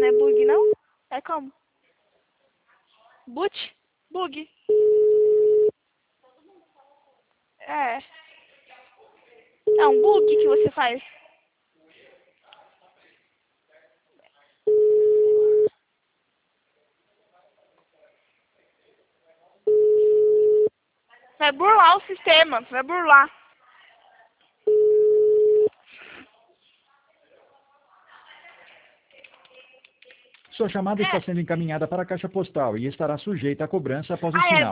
Não é bug, não? É como? Boot? Bug. É. É um bug que você faz. Vai burlar o sistema. Vai burlar. Sua chamada está sendo encaminhada para a caixa postal e estará sujeita à cobrança após o Ah, é sinal.